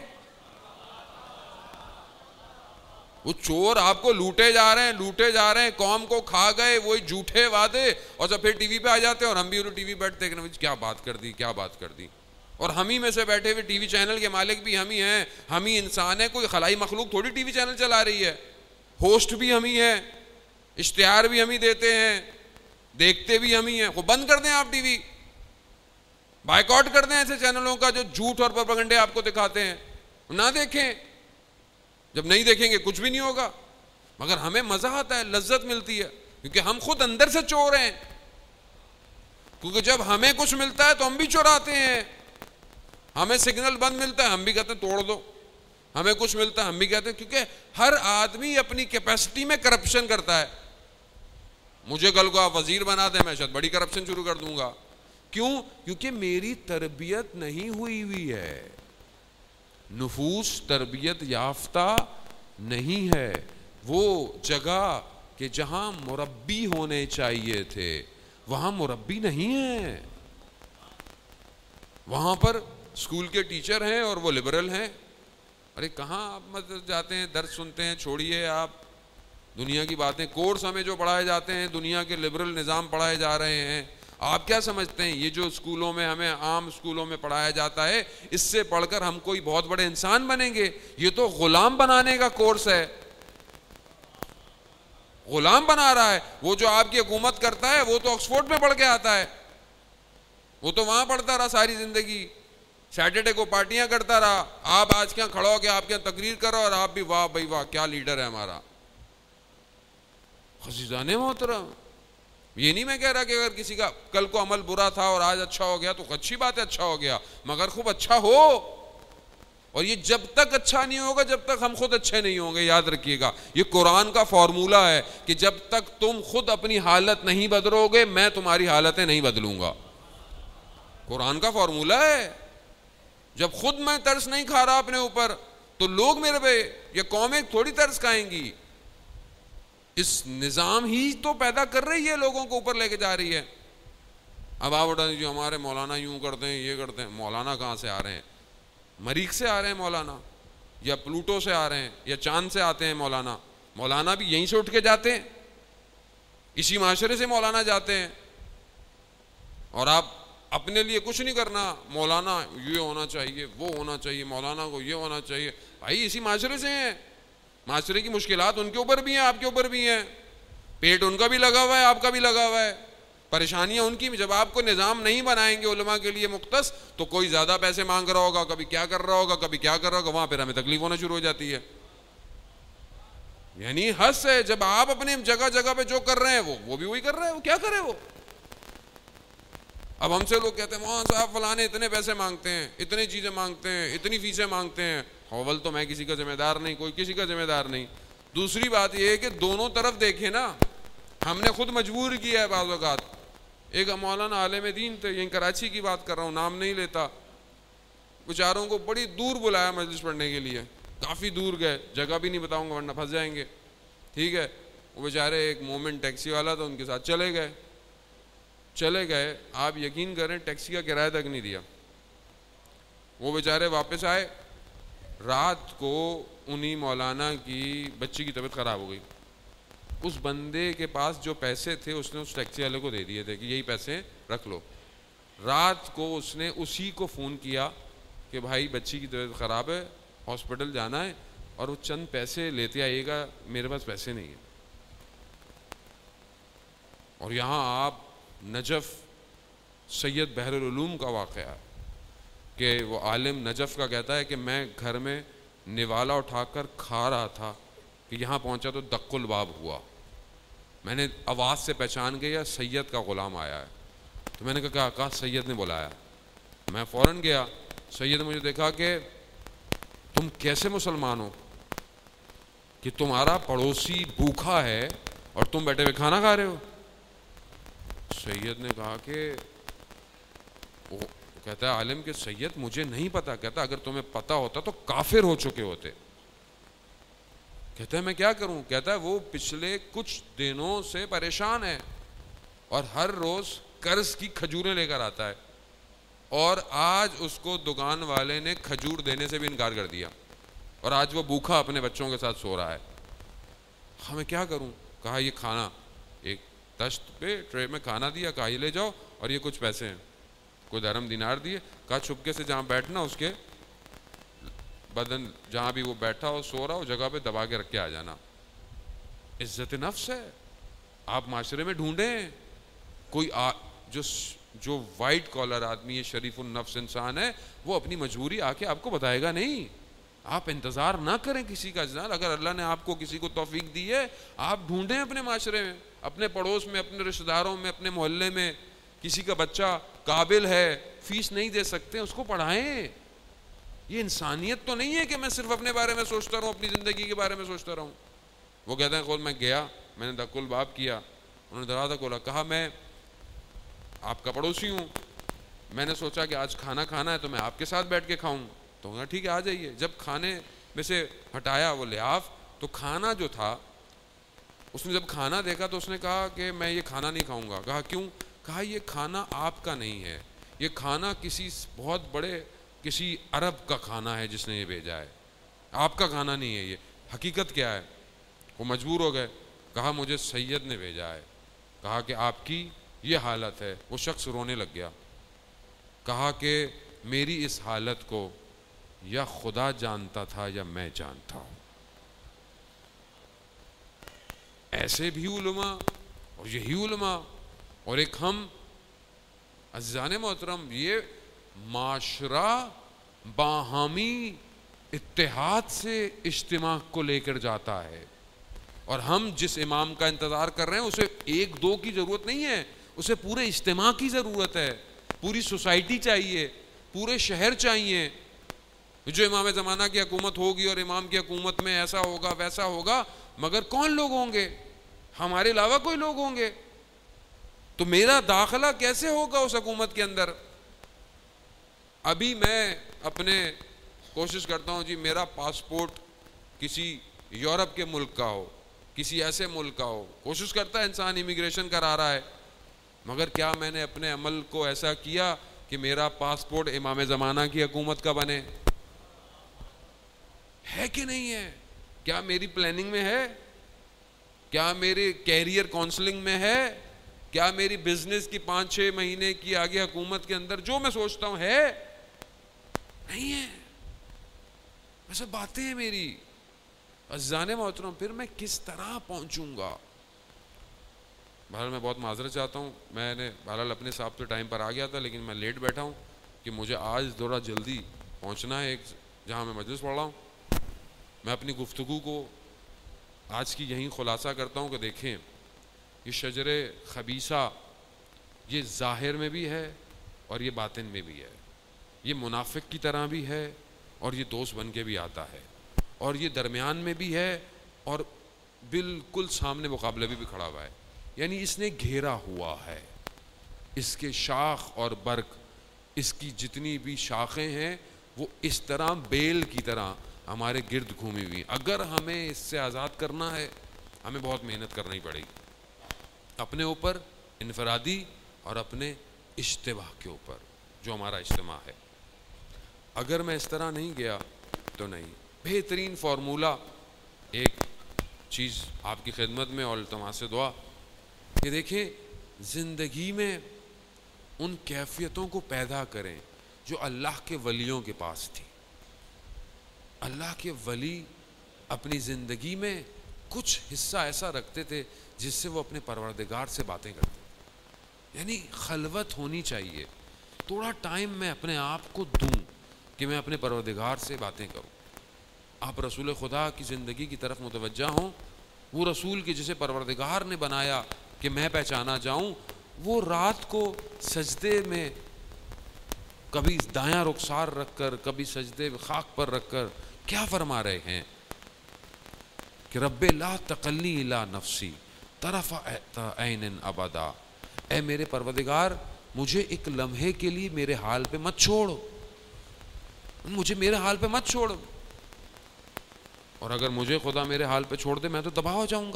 وہ چور آپ کو لوٹے جا رہے ہیں لوٹے جا رہے ہیں قوم کو کھا گئے، وہی جھوٹے وعدے، اور جب پھر ٹی وی پہ آ جاتے ہیں اور ہم بھی ٹی وی بیٹھتے ہیں کہ کیا بات کر دی کیا بات کر دی، اور ہم ہی میں سے بیٹھے ہوئے ٹی وی چینل کے مالک بھی ہم ہی ہیں، ہم ہی انسان ہیں، کوئی خلائی مخلوق تھوڑی ٹی وی چینل چلا رہی ہے، ہوسٹ بھی ہم ہی ہیں۔ اشتہار بھی ہم ہی دیتے ہیں, دیکھتے بھی ہم ہی ہیں. وہ بند کر دیں آپ ٹی وی, بائیکاٹ کر دیں ایسے چینلوں کا جو جھوٹ اور پروپیگنڈے آپ کو دکھاتے ہیں, نہ دیکھیں. جب نہیں دیکھیں گے کچھ بھی نہیں ہوگا. مگر ہمیں مزہ آتا ہے, لذت ملتی ہے, کیونکہ ہم خود اندر سے چور ہیں. کیونکہ جب ہمیں کچھ ملتا ہے تو ہم بھی چوراتے ہیں. ہمیں سگنل بند ملتا ہے ہم بھی کہتے ہیں توڑ دو, ہمیں کچھ ملتا ہے ہم بھی کہتے ہیں, کیونکہ ہر آدمی اپنی کیپیسٹی میں کرپشن کرتا ہے. مجھے کل کو آپ وزیر بنا دیں, میں شاید بڑی کرپشن شروع کر دوں گا. کیوں؟ کیونکہ میری تربیت نہیں ہوئی ہوئی ہے, نفوس تربیت یافتہ نہیں ہے. وہ جگہ کہ جہاں مربی ہونے چاہیے تھے وہاں مربی نہیں ہے. وہاں پر اسکول کے ٹیچر ہیں اور وہ لبرل ہیں. ارے کہاں آپ مدد جاتے ہیں, درس سنتے ہیں, چھوڑیے آپ دنیا کی باتیں. کورس ہمیں جو پڑھائے جاتے ہیں دنیا کے لبرل نظام پڑھائے جا رہے ہیں. آپ کیا سمجھتے ہیں یہ جو اسکولوں میں ہمیں عام اسکولوں میں پڑھایا جاتا ہے اس سے پڑھ کر ہم کوئی بہت بڑے انسان بنیں گے؟ یہ تو غلام بنانے کا کورس ہے, غلام بنا رہا ہے. وہ جو آپ کی حکومت کرتا ہے وہ تو آکسفورڈ میں پڑھ کے آتا ہے, وہ تو وہاں پڑھتا رہا ساری زندگی, سیٹرڈے کو پارٹیاں کرتا رہا. آپ آج کیا کھڑا ہو کے آپ کیا تقریر کرو اور آپ بھی واہ بھائی واہ کیا لیڈر ہے ہمارا. عزیزان محترم, یہ نہیں میں کہہ رہا کہ اگر کسی کا کل کو عمل برا تھا اور آج اچھا ہو گیا تو اچھی بات ہے, اچھا ہو گیا, مگر خوب اچھا ہو. اور یہ جب تک اچھا نہیں ہوگا جب تک ہم خود اچھے نہیں ہوں گے. یاد رکھیے گا یہ قرآن کا فارمولہ ہے کہ جب تک تم خود اپنی حالت نہیں بدلو گے میں تمہاری حالتیں نہیں بدلوں گا. قرآن کا فارمولہ ہے. جب خود میں ترس نہیں کھا رہا اپنے اوپر تو لوگ میرے پہ یہ قومیں تھوڑی ترس کھائیں گی. اس نظام ہی تو پیدا کر رہی ہے, لوگوں کو اوپر لے کے جا رہی ہے. اب آپ بتا دیجیے ہمارے مولانا یوں کرتے ہیں یہ کرتے ہیں. مولانا کہاں سے آ رہے ہیں؟ مریخ سے آ رہے ہیں مولانا, یا پلوٹو سے آ رہے ہیں, یا چاند سے آتے ہیں مولانا. مولانا بھی یہیں سے اٹھ کے جاتے ہیں, اسی معاشرے سے مولانا جاتے ہیں. اور آپ اپنے لیے کچھ نہیں کرنا, مولانا یہ ہونا چاہیے وہ ہونا چاہیے, مولانا کو یہ ہونا چاہیے. بھائی اسی معاشرے سے ہیں, معاشرے کی مشکلات ان کے اوپر بھی ہیں آپ کے اوپر بھی ہیں, پیٹ ان کا بھی لگا ہوا ہے آپ کا بھی لگا ہوا ہے, پریشانیاں ان کی بھی. جب آپ کو نظام نہیں بنائیں گے علماء کے لیے مختص تو کوئی زیادہ پیسے مانگ رہا ہوگا, کبھی کیا کر رہا ہوگا, کبھی کیا کر رہا ہوگا, وہاں پھر ہمیں تکلیف ہونا شروع ہو جاتی ہے. یعنی حس ہے, جب آپ اپنے جگہ جگہ پہ جو کر رہے ہیں وہ وہ بھی وہی کر رہے ہیں, وہ کیا کرے وہ. اب ہم سے لوگ کہتے ہیں مولانا صاحب فلانے اتنے پیسے مانگتے ہیں, اتنی چیزیں مانگتے ہیں, اتنی فیسیں مانگتے ہیں. اول تو میں کسی کا ذمہ دار نہیں, کوئی کسی کا ذمہ دار نہیں. دوسری بات یہ ہے کہ دونوں طرف دیکھیں نا, ہم نے خود مجبور کیا ہے بعض اوقات. ایک مولانا عالم دین تھے, یہیں کراچی کی بات کر رہا ہوں, نام نہیں لیتا, بیچاروں کو بڑی دور بلایا مجلس پڑھنے کے لیے, کافی دور گئے, جگہ بھی نہیں بتاؤں گا ورنہ پھنس جائیں گے. ٹھیک ہے, وہ بیچارے ایک مومنٹ ٹیکسی والا تھا, ان کے ساتھ چلے گئے چلے گئے آپ یقین کریں ٹیکسی کا کرایہ تک نہیں دیا. وہ بیچارے واپس آئے, رات کو انہی مولانا کی بچی کی طبیعت خراب ہو گئی. اس بندے کے پاس جو پیسے تھے اس نے اس ٹیکسی والے کو دے دیے تھے کہ یہی پیسے رکھ لو. رات کو اس نے اسی کو فون کیا کہ بھائی بچی کی طبیعت خراب ہے, ہاسپٹل جانا ہے, اور وہ چند پیسے لیتے آئیے گا, میرے پاس پیسے نہیں ہیں. اور یہاں آپ نجف سید بحر العلوم کا واقعہ ہے کہ وہ عالم نجف کا کہتا ہے کہ میں گھر میں نوالا اٹھا کر کھا رہا تھا کہ یہاں پہنچا تو دق الباب ہوا. میں نے آواز سے پہچان گیا سید کا غلام آیا ہے. تو میں نے کہا کہا سید نے بلایا. میں فوراً گیا, سید نے مجھے دیکھا کہ تم کیسے مسلمان ہو کہ تمہارا پڑوسی بھوکا ہے اور تم بیٹھے ہوئے کھانا کھا رہے ہو. سید نے کہا کہ وہ کہتا ہے عالم کہ سید مجھے نہیں پتا. کہتا اگر تمہیں پتا ہوتا تو کافر ہو چکے ہوتے. کہتا ہے میں کیا کروں. کہتا ہے وہ پچھلے کچھ دنوں سے پریشان ہے اور ہر روز قرض کی کھجوریں لے کر آتا ہے, اور آج اس کو دکان والے نے کھجور دینے سے بھی انکار کر دیا, اور آج وہ بھوکا اپنے بچوں کے ساتھ سو رہا ہے. ہاں میں کیا کروں. کہا یہ کھانا, ایک تشت پہ ٹرے میں کھانا دیا, کہا یہ لے جاؤ اور یہ کچھ پیسے ہیں, کوئی درہم دینار دیے. کہا چھپکے سے جہاں بیٹھنا اس کے بدن جہاں بھی وہ بیٹھا ہو سو رہا ہو جگہ پہ دبا کے رکھ کے آ جانا. عزت نفس ہے. آپ معاشرے میں ڈھونڈیں کوئی آ, جو جو وائٹ کالر آدمی ہے, شریف النفس انسان ہے, وہ اپنی مجبوری آ کے آپ کو بتائے گا نہیں. آپ انتظار نہ کریں کسی کا جناب. اگر اللہ نے آپ کو کسی کو توفیق دی ہے, آپ ڈھونڈیں اپنے معاشرے میں, اپنے پڑوس میں, اپنے رشتہ داروں میں, اپنے محلے میں. کسی کا بچہ قابل ہے, فیس نہیں دے سکتے, اس کو پڑھائیں. یہ انسانیت تو نہیں ہے کہ میں صرف اپنے بارے میں سوچتا رہوں, اپنی زندگی کے بارے میں سوچتا رہوں. وہ کہتے ہیں خود میں گیا, میں نے دکل باب کیا, انہوں نے دروازہ کھولا, کہا میں آپ کا پڑوسی ہوں, میں نے سوچا کہ آج کھانا کھانا ہے تو میں آپ کے ساتھ بیٹھ کے کھاؤں. تو کہا ٹھیک ہے آ جائیے. جب کھانے میں سے ہٹایا وہ لحاف, تو کھانا جو تھا, اس نے جب کھانا دیکھا تو اس نے کہا کہ میں یہ کھانا نہیں کھاؤں گا. کہا کیوں؟ کہا یہ کھانا آپ کا نہیں ہے, یہ کھانا کسی بہت بڑے کسی عرب کا کھانا ہے جس نے یہ بھیجا ہے, آپ کا کھانا نہیں ہے. یہ حقیقت کیا ہے؟ وہ مجبور ہو گئے. کہا مجھے سید نے بھیجا ہے. کہا کہ آپ کی یہ حالت ہے. وہ شخص رونے لگ گیا. کہا کہ میری اس حالت کو یا خدا جانتا تھا یا میں جانتا ہوں. ایسے بھی علماء اور یہی علماء, اور ایک ہم عزیزان محترم, یہ معاشرہ باہمی اتحاد سے اجتماع کو لے کر جاتا ہے, اور ہم جس امام کا انتظار کر رہے ہیں اسے ایک دو کی ضرورت نہیں ہے, اسے پورے اجتماع کی ضرورت ہے. پوری سوسائٹی چاہیے, پورے شہر چاہیے. جو امام زمانہ کی حکومت ہوگی اور امام کی حکومت میں ایسا ہوگا ویسا ہوگا, مگر کون لوگ ہوں گے؟ ہمارے علاوہ کوئی لوگ ہوں گے. تو میرا داخلہ کیسے ہوگا اس حکومت کے اندر؟ ابھی میں اپنے کوشش کرتا ہوں جی میرا پاسپورٹ کسی یورپ کے ملک کا ہو, کسی ایسے ملک کا ہو. کوشش کرتا ہے انسان, امیگریشن کرا رہا ہے, مگر کیا میں نے اپنے عمل کو ایسا کیا کہ میرا پاسپورٹ امام زمانہ کی حکومت کا بنے؟ ہے کہ نہیں ہے؟ کیا میری پلاننگ میں ہے؟ کیا میرے کیریئر کاؤنسلنگ میں ہے؟ کیا میری بزنس کی پانچ چھ مہینے کی آگے حکومت کے اندر جو میں سوچتا ہوں ہے؟ نہیں ہے. ایسے باتیں ہیں میری. عزیزان محترم, پھر میں کس طرح پہنچوں گا؟ بہرحال میں بہت معذرت چاہتا ہوں, میں نے بہرحال اپنے حساب سے ٹائم پر آ گیا تھا, لیکن میں لیٹ بیٹھا ہوں کہ مجھے آج تھوڑا جلدی پہنچنا ہے ایک جہاں میں مجلس پڑھ رہا ہوں. میں اپنی گفتگو کو آج کی یہیں خلاصہ کرتا ہوں کہ دیکھیں, یہ شجر خبیثہ یہ ظاہر میں بھی ہے اور یہ باطن میں بھی ہے. یہ منافق کی طرح بھی ہے اور یہ دوست بن کے بھی آتا ہے, اور یہ درمیان میں بھی ہے اور بالکل سامنے مقابلے بھی, بھی کھڑا ہوا ہے. یعنی اس نے گھیرا ہوا ہے. اس کے شاخ اور برگ, اس کی جتنی بھی شاخیں ہیں وہ اس طرح بیل کی طرح ہمارے گرد گھومی ہوئی. اگر ہمیں اس سے آزاد کرنا ہے ہمیں بہت محنت کرنی پڑے گی, اپنے اوپر انفرادی اور اپنے اجتماع کے اوپر جو ہمارا اجتماع ہے. اگر میں اس طرح نہیں گیا تو نہیں. بہترین فارمولہ ایک چیز آپ کی خدمت میں اور التماس سے دعا کہ دیکھیں, زندگی میں ان کیفیتوں کو پیدا کریں جو اللہ کے ولیوں کے پاس تھی. اللہ کے ولی اپنی زندگی میں کچھ حصہ ایسا رکھتے تھے جس سے وہ اپنے پروردگار سے باتیں کرتے تھے. یعنی خلوت ہونی چاہیے, تھوڑا ٹائم میں اپنے آپ کو دوں کہ میں اپنے پروردگار سے باتیں کروں. آپ رسول خدا کی زندگی کی طرف متوجہ ہوں, وہ رسول کے جسے پروردگار نے بنایا کہ میں پہچانا جاؤں, وہ رات کو سجدے میں کبھی دایاں رخسار رکھ کر, کبھی سجدے خاک پر رکھ کر کیا فرما رہے ہیں کہ رب لا تقلنی الی نفسی طرف عین ابدا. اے میرے پروردگار, مجھے ایک لمحے کے لیے میرے حال پہ مت چھوڑ, مجھے میرے حال پہ مت چھوڑ. اور اگر مجھے خدا میرے حال پہ چھوڑ دے میں تو تباہ ہو جاؤں گا.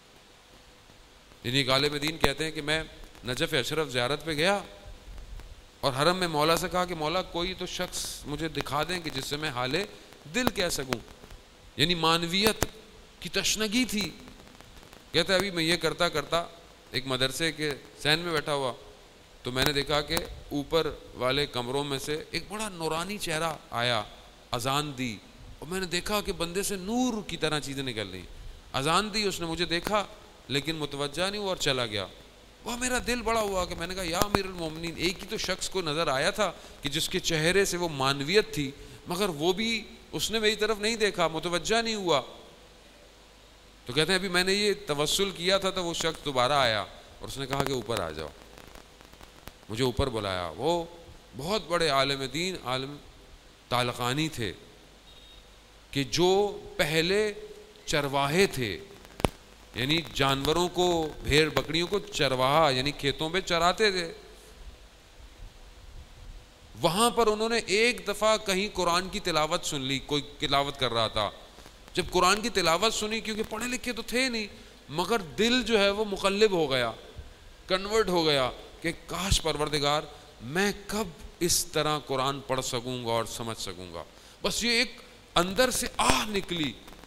انہیں غالب دین کہتے ہیں کہ میں نجف اشرف زیارت پہ گیا اور حرم میں مولا سے کہا کہ مولا کوئی تو شخص مجھے دکھا دیں کہ جس سے میں حال دل کہہ سکوں. یعنی معنویت کی تشنگی تھی. کہتا ہے ابھی میں یہ کرتا کرتا ایک مدرسے کے سین میں بیٹھا ہوا تو میں نے دیکھا کہ اوپر والے کمروں میں سے ایک بڑا نورانی چہرہ آیا, اذان دی, اور میں نے دیکھا کہ بندے سے نور کی طرح چیزیں نکل رہی. اذان دی, اس نے مجھے دیکھا لیکن متوجہ نہیں ہوا اور چلا گیا. وہ میرا دل بڑا ہوا کہ میں نے کہا یا امیر المومنین, ایک ہی تو شخص کو نظر آیا تھا کہ جس کے چہرے سے وہ معنویت تھی, مگر وہ بھی اس نے میری طرف نہیں دیکھا, متوجہ نہیں ہوا. تو کہتے ہیں ابھی میں نے یہ توسل کیا تھا تو وہ شخص دوبارہ آیا اور اس نے کہا کہ اوپر آ جاؤ. مجھے اوپر بلایا. وہ بہت بڑے عالم دین, عالم طالقانی تھے کہ جو پہلے چرواہے تھے, یعنی جانوروں کو, بھیڑ بکریوں کو چرواہا یعنی کھیتوں پہ چراتے تھے. وہاں پر انہوں نے ایک دفعہ کہیں قرآن کی تلاوت سن لی, کوئی تلاوت کر رہا تھا. جب قرآن کی تلاوت سنی, کیونکہ پڑھے لکھے تو تھے نہیں, مگر دل جو ہے وہ مقلب ہو گیا, کنورٹ ہو گیا کہ کاش پروردگار میں کب اس طرح قرآن پڑھ سکوں گا اور سمجھ سکوں گا. بس یہ ایک اندر سے آہ نکلی,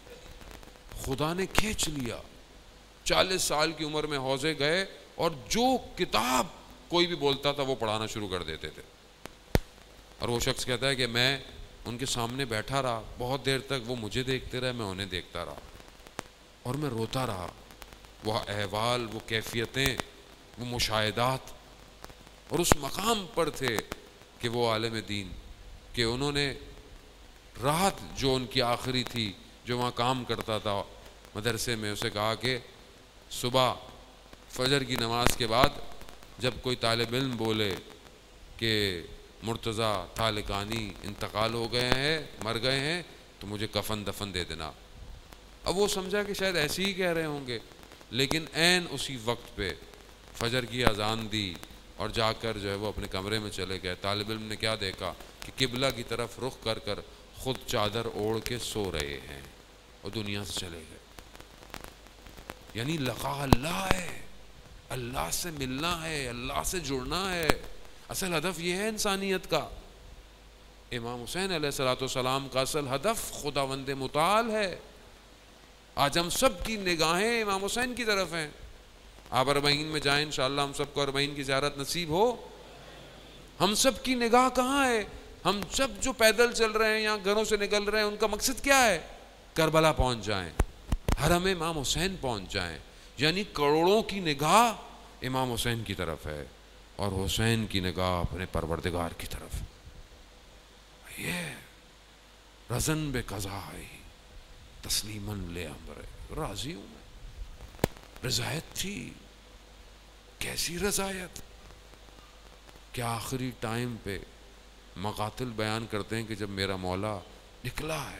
خدا نے کھینچ لیا. چالیس سال کی عمر میں حوضے گئے اور جو کتاب کوئی بھی بولتا تھا وہ پڑھانا شروع کر دیتے تھے. اور وہ شخص کہتا ہے کہ میں ان کے سامنے بیٹھا رہا بہت دیر تک, وہ مجھے دیکھتے رہے, میں انہیں دیکھتا رہا اور میں روتا رہا. وہ احوال, وہ کیفیتیں, وہ مشاہدات, اور اس مقام پر تھے کہ وہ عالم دین کہ انہوں نے رات جو ان کی آخری تھی, جو وہاں کام کرتا تھا مدرسے میں, اسے کہا کہ صبح فجر کی نماز کے بعد جب کوئی طالب علم بولے کہ مرتضیٰ طالقانی انتقال ہو گئے ہیں, مر گئے ہیں, تو مجھے کفن دفن دے دینا. اب وہ سمجھا کہ شاید ایسے ہی کہہ رہے ہوں گے, لیکن عین اسی وقت پہ فجر کی اذان دی اور جا کر جو ہے وہ اپنے کمرے میں چلے گئے. طالب علم نے کیا دیکھا کہ قبلہ کی طرف رخ کر کر خود چادر اوڑھ کے سو رہے ہیں اور دنیا سے چلے گئے. یعنی لقاء اللہ ہے, اللہ سے ملنا ہے, اللہ سے جڑنا ہے. اصل ہدف یہ ہے انسانیت کا. امام حسین علیہ الصلوۃ والسلام کا اصل ہدف خداوند متعال ہے. آج ہم سب کی نگاہیں امام حسین کی طرف ہیں. آپ اربعین میں جائیں, انشاءاللہ ہم سب کو اربعین کی زیارت نصیب ہو. ہم سب کی نگاہ کہاں ہے؟ ہم سب جو پیدل چل رہے ہیں یا گھروں سے نکل رہے ہیں, ان کا مقصد کیا ہے؟ کربلا پہنچ جائیں, حرم امام حسین پہنچ جائیں. یعنی کروڑوں کی نگاہ امام حسین کی طرف ہے اور حسین کی نگاہ اپنے پروردگار کی طرف. یہ رزن بے قضائی تسلیماً لے امر, راضی ہوں میں. رضایت تھی, کیسی رضایت کہ آخری ٹائم پہ مقاتل بیان کرتے ہیں کہ جب میرا مولا نکلا ہے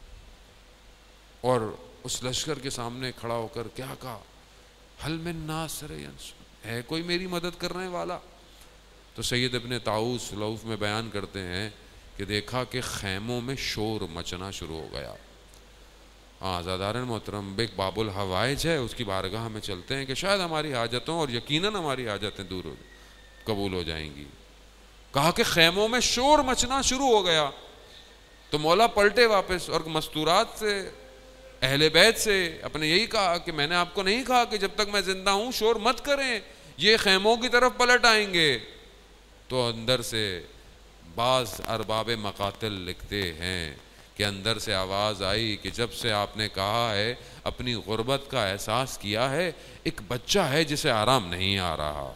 اور اس لشکر کے سامنے کھڑا ہو کر کیا کہا, حل من ناصر ینصر, ہے کوئی میری مدد کرنے والا؟ تو سید ابن طاؤس لوف میں بیان کرتے ہیں کہ دیکھا کہ خیموں میں شور مچنا شروع ہو گیا. ہاں عزاداران محترم, ایک باب الحوائج ہے, اس کی بارگاہ میں چلتے ہیں کہ شاید ہماری حاجتوں, اور یقیناً ہماری حاجتیں دور ہو قبول ہو جائیں گی. کہا کہ خیموں میں شور مچنا شروع ہو گیا. تو مولا پلٹے واپس اور مستورات سے, اہل بیت سے اپنے یہی کہا کہ میں نے آپ کو نہیں کہا کہ جب تک میں زندہ ہوں شور مت کریں, یہ خیموں کی طرف پلٹ آئیں گے. تو اندر سے بعض ارباب مقاتل لکھتے ہیں کہ اندر سے آواز آئی کہ جب سے آپ نے کہا ہے, اپنی غربت کا احساس کیا ہے, ایک بچہ ہے جسے آرام نہیں آ رہا.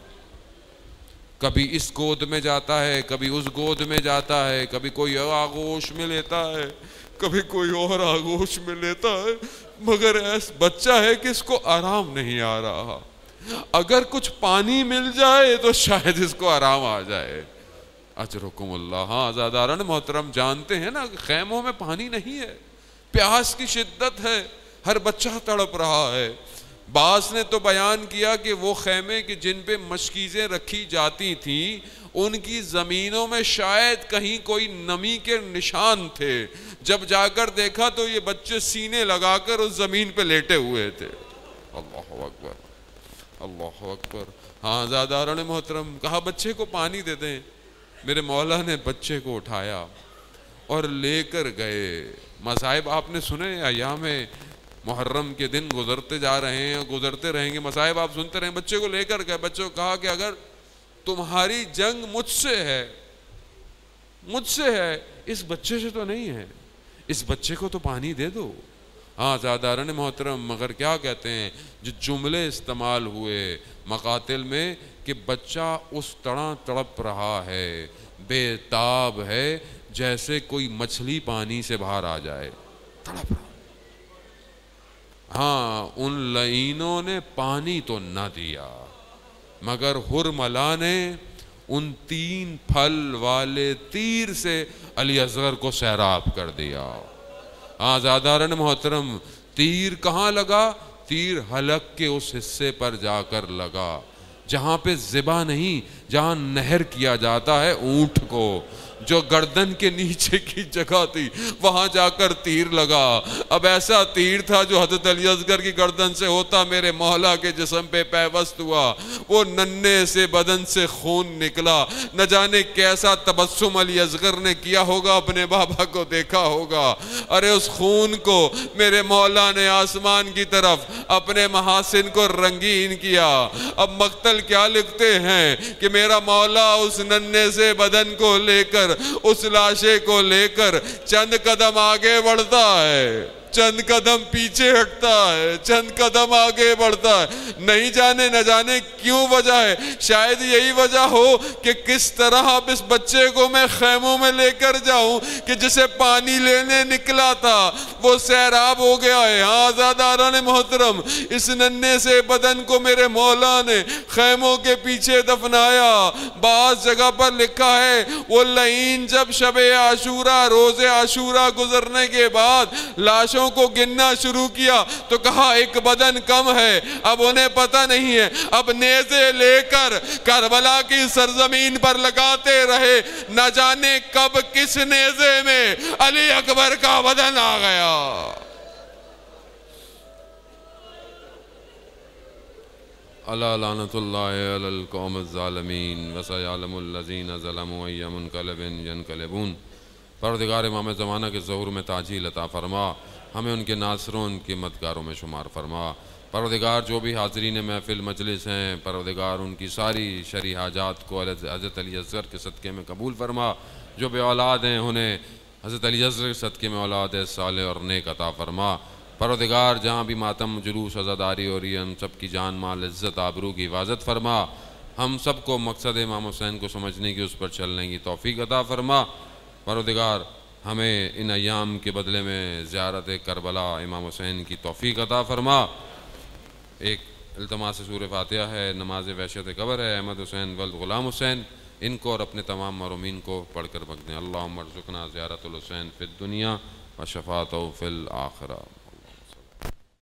کبھی اس گود میں جاتا ہے, کبھی اس گود میں جاتا ہے, کبھی کوئی آغوش میں لیتا ہے, کبھی کوئی اور آغوش میں لیتا ہے, مگر ایسا بچہ ہے کہ اس کو آرام نہیں آ رہا. اگر کچھ پانی مل جائے تو شاید اس کو آرام آ جائے. اجرکم اللہ. ہاں عزاداران محترم, جانتے ہیں نا خیموں میں پانی نہیں ہے, پیاس کی شدت ہے, ہر بچہ تڑپ رہا ہے. بعض نے تو بیان کیا کہ وہ خیمے کہ جن پہ مشکیزیں رکھی جاتی تھیں, ان کی زمینوں میں شاید کہیں کوئی نمی کے نشان تھے. جب جا کر دیکھا تو یہ بچے سینے لگا کر اس زمین پہ لیٹے ہوئے تھے. اللہ اکبر, اللہ اکبر. ہاں عزاداران محترم, کہا بچے کو پانی دے دیں. میرے مولا نے بچے کو اٹھایا اور لے کر گئے. مصائب آپ نے سنے, ایام محرم کے دن گزرتے جا رہے ہیں, گزرتے رہیں گے, مصائب آپ سنتے رہیں. بچے کو لے کر گئے. بچے کو کہا کہ اگر تمہاری جنگ مجھ سے ہے, مجھ سے ہے, اس بچے سے تو نہیں ہے, اس بچے کو تو پانی دے دو. ہاں زادارن محترم، مگر کیا کہتے ہیں جو جملے استعمال ہوئے مقاتل میں کہ بچہ اس طرح تڑپ رہا ہے، بے تاب ہے، جیسے کوئی مچھلی پانی سے باہر آ جائے، تڑپ رہا۔ ہاں ان لعینوں نے پانی تو نہ دیا، مگر حرملا نے ان تین پھل والے تیر سے علی اصغر کو سیراب کر دیا۔ ہاں زادارن محترم، تیر کہاں لگا؟ تیر حلق کے اس حصے پر جا کر لگا جہاں پہ ذبح نہیں، جہاں نہر کیا جاتا ہے اونٹ کو، جو گردن کے نیچے کی جگہ تھی وہاں جا کر تیر لگا۔ اب ایسا تیر تھا جو حضرت علی اصغر کی گردن سے ہوتا میرے مولا کے جسم پہ پیوست ہوا، وہ ننھے سے بدن سے خون نکلا۔ نہ جانے کیسا تبسم علی اصغر نے کیا ہوگا، اپنے بابا کو دیکھا ہوگا۔ ارے اس خون کو میرے مولا نے آسمان کی طرف اپنے محاسن کو رنگین کیا۔ اب مقتل کیا لکھتے ہیں کہ میرا مولا اس ننھے سے بدن کو لے کر، اس لاشے کو لے کر چند قدم آگے بڑھتا ہے، چند قدم پیچھے ہٹتا ہے، چند قدم آگے بڑھتا ہے۔ نہیں جانے نہ جانے کیوں وجہ ہے، شاید یہی وجہ ہو کہ کس طرح اب اس بچے کو میں خیموں میں لے کر جاؤں کہ جسے پانی لینے نکلا تھا وہ سیراب ہو گیا ہے۔ ہاں زاداران محترم، اس ننھے سے بدن کو میرے مولا نے خیموں کے پیچھے دفنایا۔ بعض جگہ پر لکھا ہے وہ لعین جب شب عاشورہ، روز عاشورہ گزرنے کے بعد لاشوں کو گننا شروع کیا تو کہا ایک بدن کم ہے۔ اب انہیں پتہ نہیں ہے، اب نیزے لے کر کربلا کی سرزمین پر لگاتے رہے، نہ جانے کب کس نیزے میں علی اکبر کا بدن آ گیا۔ الا لعنت اللہ علی القوم الظالمین وسیعلم الذین ظلموا ای منقلب ینقلبون۔ پروردگار امام زمانہ کے ظہور میں تعجیل عطا فرما، ہمیں ان کے ناصروں، ان کے مددگاروں میں شمار فرما۔ پروردگار جو بھی حاضرین محفل مجلس ہیں، پروردگار ان کی ساری شرعی حاجات کو حضرت علی اصغر کے صدقے میں قبول فرما۔ جو بے اولاد ہیں انہیں حضرت علی اصغر کے صدقے میں اولاد صالح اور نیک عطا فرما۔ پروردگار جہاں بھی ماتم، جلوس، عزاداری ہو رہی ہے، ہم سب کی جان مال عزت آبرو کی حفاظت فرما۔ ہم سب کو مقصد امام حسین کو سمجھنے کی، اس پر چلنے کی توفیق عطا فرما۔ پروردگار ہمیں ان ایام کے بدلے میں زیارت کربلا امام حسین کی توفیق عطا فرما۔ ایک التماس سورہ فاتحہ ہے، نماز وحشت قبر ہے، احمد حسین ولد غلام حسین، ان کو اور اپنے تمام محرومین کو پڑھ کر بک دیں۔ اللہم ارزقنا زیارت الحسین فی الدنیا و شفاعتہ فی الآخرہ۔